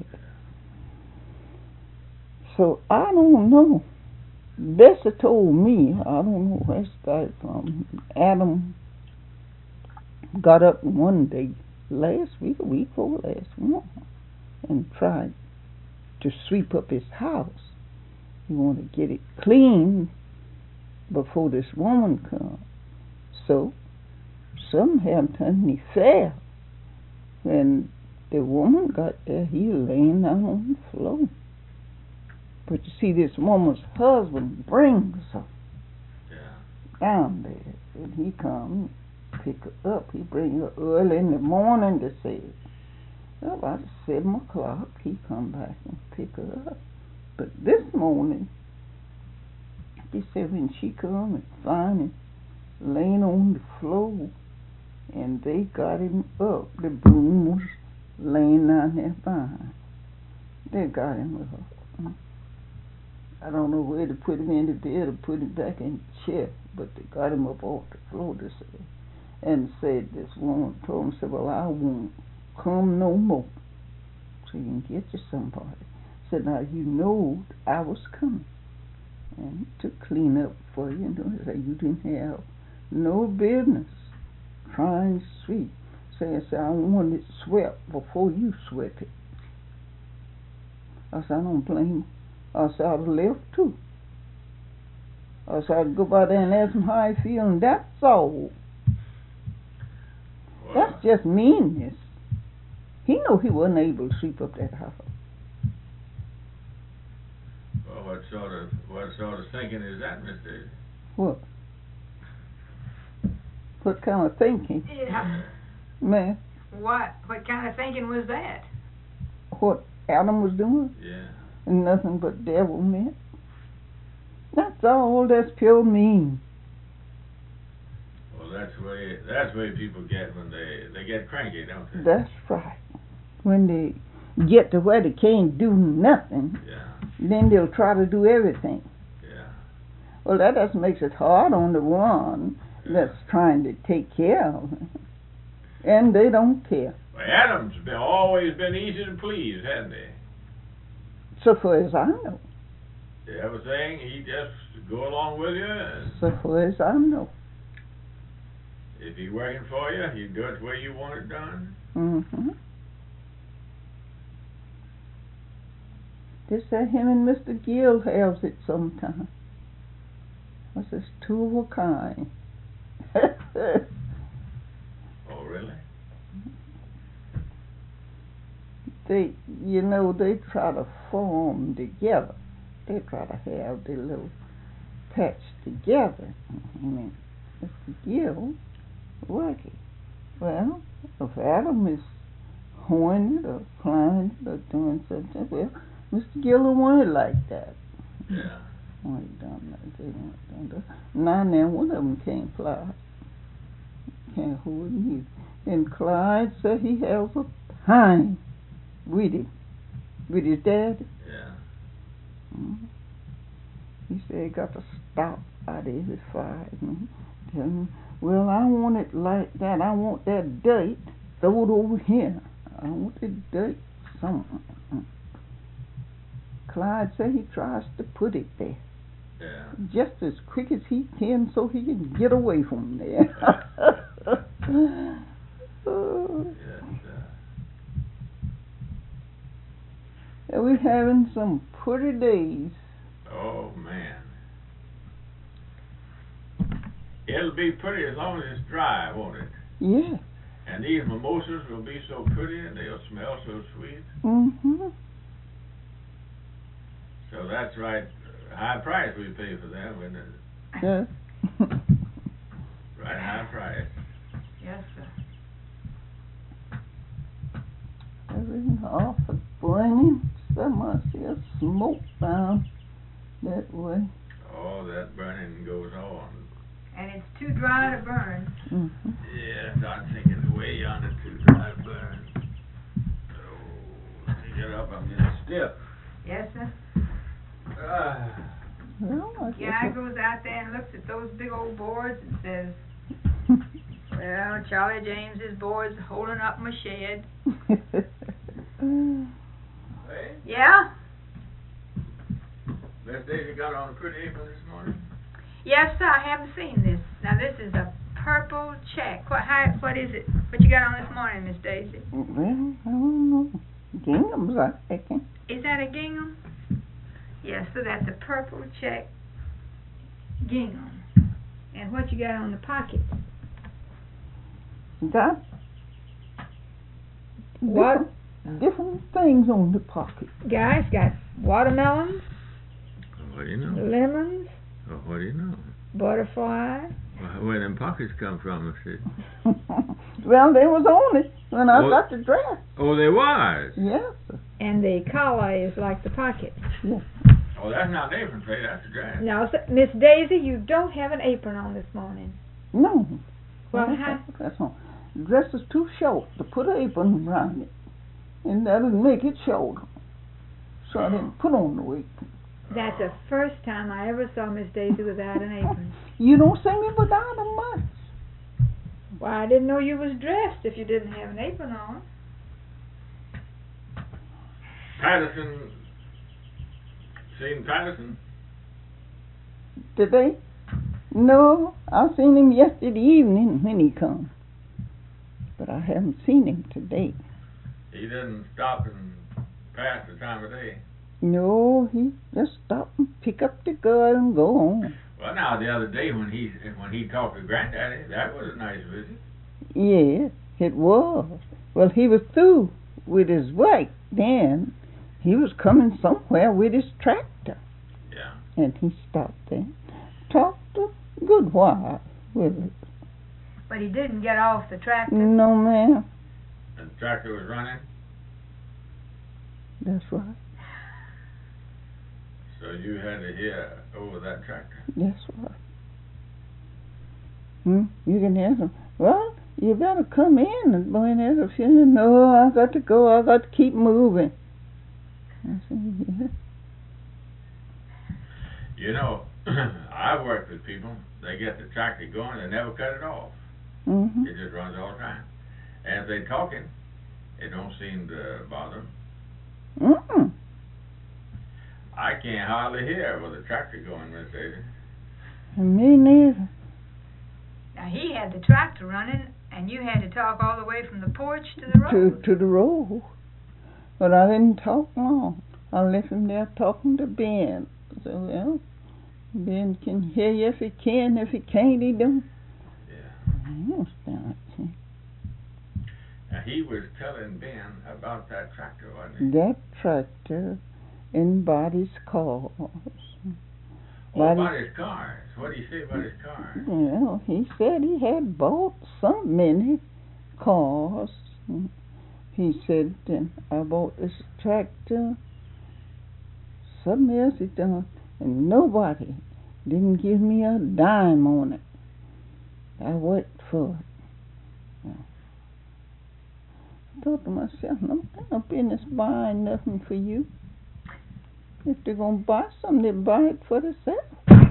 So I don't know. Bessie told me, I don't know where it's got it from. Adam got up one day, last week, a week before last one, and tried to sweep up his house. He wanted to get it clean before this woman come. So, something happened and he fell. When the woman got there, he laying down on the floor. But you see, this woman's husband brings her Yeah. down there, and he come pick her up. He bring her early in the morning to say, well, about seven o'clock, he come back and pick her up. But this morning, he said when she come and find him laying on the floor, and they got him up, the broom was laying down there behind. They got him up. I don't know where to put him in the bed or put him back in the chair, but they got him up off the floor to say, and said, this woman told him, said, well, I won't come no more, so you can get you somebody. Said, now you know I was coming, and to clean up for you, and said, you didn't have no business trying to sweep. Say, I said, I want it swept before you swept it. I said, I don't blame you. I said, I'd have left too. I said, I'd go by there and ask him how I feel, and that's all. Well, That's just meanness. He knew he wasn't able to sweep up that house. well, what sort of what sort of thinking is that, Mister What? What kind of thinking, Yeah. man? What, what kind of thinking was that? What Adam was doing? Yeah. And nothing but devil meant. That's all. That's pure mean. Well, that's That's the way that's the way people get when they they get cranky, don't they? That's right. When they get to where they can't do nothing, Yeah. then they'll try to do everything. Yeah. Well, that just makes it hard on the one Yeah. that's trying to take care of them. And they don't care. Well, Adam's been, always been easy to please, hasn't he? So far as I know. You ever saying he just go along with you, and So far as I know. if he's working for you, he'd do it the way you want it done. Mm-hmm. They say him and Mister Gill has it sometime. That's just two of a kind. Oh, really? They, you know, they try to form together. They try to have their little patch together. I mean, Mister Gill working. Well, if Adam is hoeing it or climbing it or doing something, well, Mister Gill will want it like that. Yeah. Want it done like they want it done. done. Now and then one of them can't fly. Can't hold him either. And Clyde said he has a time with him, with his daddy. Yeah. Mm-hmm. He said he got to stop out of his five and tell him, well, I want it like that. I want that dirt thrown over here. I want the dirt somewhere. Clyde said he tries to put it there. Yeah. Just as quick as he can so he can get away from there. Oh. Yes, uh, We're having some pretty days. oh, man. It'll be pretty as long as it's dry, won't it? Yeah. And these mimosas will be so pretty and they'll smell so sweet. Mm-hmm. So that's right. High price we pay for them, isn't it? Yes. Right, high price. Yes, sir. Everything off the burning. Some I see a smoke down that way. Oh, that burning goes on. And it's too dry to burn. Mm-hmm. Yes, I'm thinking the way yonder too dry to burn. Oh, let me get up. I'm getting stiff. Yes, sir. Ah. Well, I Guy guess goes out there and looks at those big old boards and says, well, Charlie James's board's holding up my shed. Hey, Yeah? Miss Daisy got on a pretty apron this morning. Yes, sir, I haven't seen this. Now, this is a purple check. What, how, what is it? What you got on this morning, Miss Daisy? Well, I don't know. Gingham's, I reckon. Is that a gingham? Yes, so that's a purple check gingham. And what you got on the pocket? Got What? different, different things on the pocket. Guys, got watermelons, What do you know? lemons, Oh, what do you know? butterfly. Well, where them pockets come from, I said. Well, they was on it when I What? got the dress. Oh, they was. Yes, sir. And the collar is like the pocket. Yes. Oh, that's not an apron, Faye. That's a dress. Now, s- Miss Daisy, you don't have an apron on this morning. No. Well, That's how? not- that's all. The dress is too short to put an apron around it. And that'll make it shorter. So I didn't put on the apron. That's the first time I ever saw Miss Daisy without an apron. You don't see me without a much. Well, I didn't know you was dressed if you didn't have an apron on. Patterson. Seen Patterson? Did they? No, I seen him yesterday evening when he come. But I haven't seen him today. He didn't stop and pass the time of day. No, he just stop and pick up the girl and go on. Well, now the other day when he when he talked to Granddaddy, that was a nice visit. Yes, it was. Well, he was through with his work then. He was coming somewhere with his tractor. Yeah. And he stopped there. Talked a good while with it. But he didn't get off the tractor. No, ma'am. And the tractor was running, That's right. so you had to hear over that tractor. That's right. Hmm? You can ask them, well, you better come in. And boy has a feeling, no, I got to go, I got to keep moving. I said, yeah. You know, I've worked with people, they get the tractor going, they never cut it off. Mm-hmm. It just runs all the time. And if they're talking, it don't seem to bother them. Mm-mm. I can't hardly hear with the tractor going, Miss Daisy. Me neither. Now, he had the tractor running, and you had to talk all the way from the porch to the road. To, to the road. But I didn't talk long. I left him there talking to Ben. So, well, Ben can hear you if he can. If he can't, he don't. Yeah. I don't stand it. Now, he was telling Ben about that tractor, wasn't he? That tractor and Body's cars. Oh, Body- about his cars. What did he say about his cars? Well, he said he had bought so many cars. He said, then I bought this tractor, something else he done, and nobody didn't give me a dime on it. I worked for it. I thought to myself, no, no business buying nothing for you. If they're going to buy something, they buy it for themselves.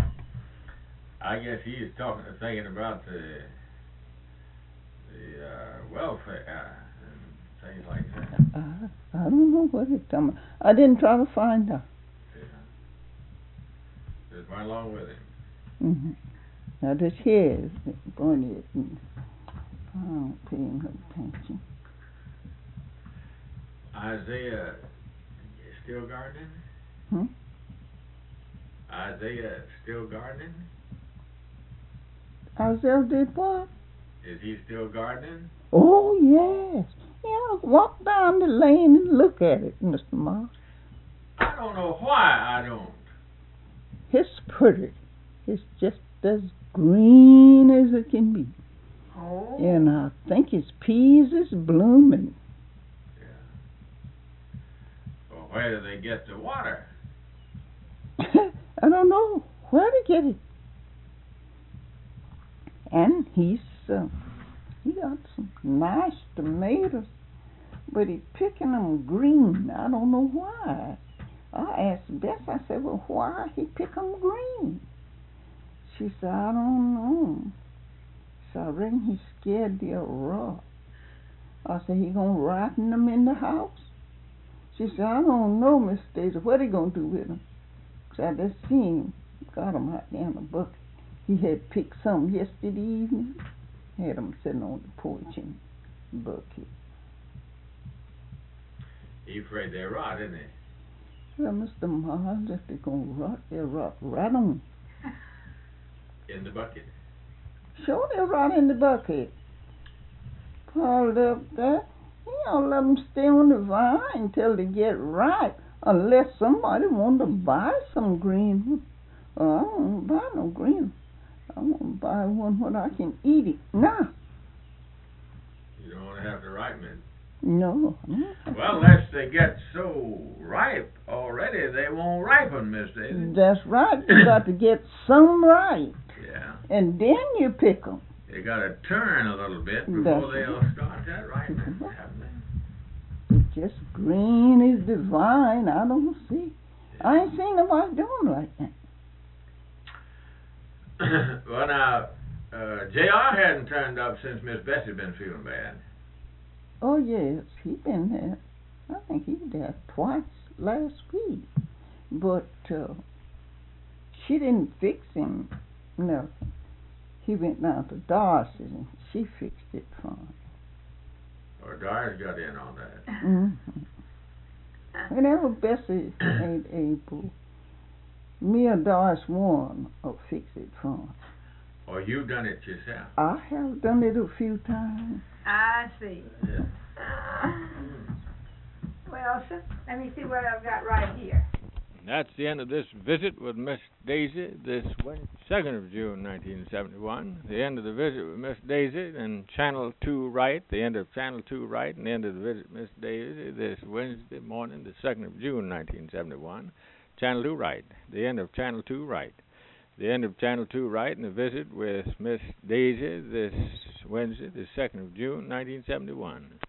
I guess he was talking, thinking about the the uh, welfare uh, and things like that. Uh, I don't know what he's talking about. I didn't try to find out. Yeah. Just went along with him. Mm-hmm. Now this here is going to, I don't pay him no attention. Isaiah still gardening? Hmm? Isaiah still gardening? Isaiah did what? Is he still gardening? Oh, yes. Yeah, walk down the lane and look at it, Mister Moss. I don't know why I don't. It's pretty. It's just as green as it can be. Oh. And I think his peas is blooming. Yeah. Well, where do they get the water? I don't know where to get it. And he's uh, he got some nice tomatoes, but he's picking them green. I don't know why. I asked Bess, I said, well, why he pick them green? She said, I don't know. So I reckon he's scared they'll rot. I said, he gonna rotten them in the house? She said, I don't know, Miss Daisy. What he gonna do with them? So I just seen him. Got them out there in the bucket. He had picked some yesterday evening. Had them sitting on the porch in the bucket. He afraid they rot, isn't he? Well, Mister Miles, if they're gonna rot, they'll rot right on. In the bucket? Sure, they'll rot in the bucket. Piled up there. You don't let them stay on the vine until they get ripe. Unless somebody want to buy some green. Well, I don't want to buy no green. I want to buy one where I can eat it now. You don't want to have to ripen it. No. Well, unless they get so ripe already, they won't ripen, Miss Daisy. That's right. You got to get some right. Yeah. And then you pick them. They got to turn a little bit before That's they'll start that ripening, haven't they? It's just green as the vine. I don't see. I ain't seen nobody doing like that. Well, now, uh, J R hadn't turned up since Miss Bessie been feeling bad. Oh, yes. He been there. I think he was there twice last week. But uh, she didn't fix him. No. He went down to Darcy's and she fixed it for him. Or Doris got in on that. Mm-hmm. Whenever Bessie ain't able, me or Doris one will fix it for him. Or you done it yourself. I have done it a few times. I see. Yeah. Well, so, let me see what I've got right here. That's the end of this visit with Miss Daisy this Wednesday, second of June, nineteen seventy-one. The end of the visit with Miss Daisy and Channel two Right. The end of Channel two Right and the end of the visit with Miss Daisy this Wednesday morning, the second of June, nineteen seventy-one. Channel two Right. The end of Channel two Right. the end of Channel two Right and a visit with Miss Daisy this Wednesday, the second of June, nineteen seventy-one.